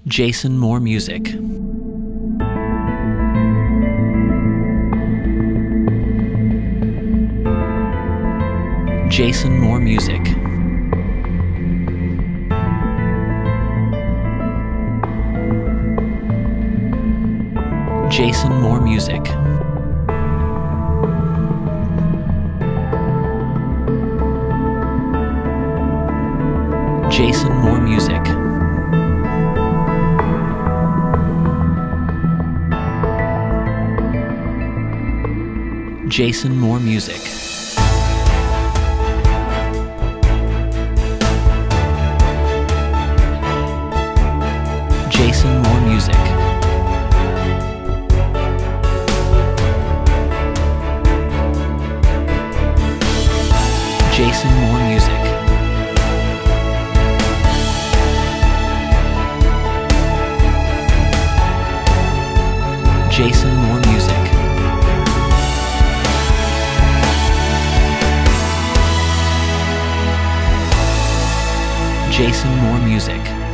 Jason Moore Music. Jason Moore Music. Jason Moore Music. Jason Moore Music. Jason Moore Music. Jason Moore Music. Jason Moore Music. Jason Moore Music. Jason Moore Music.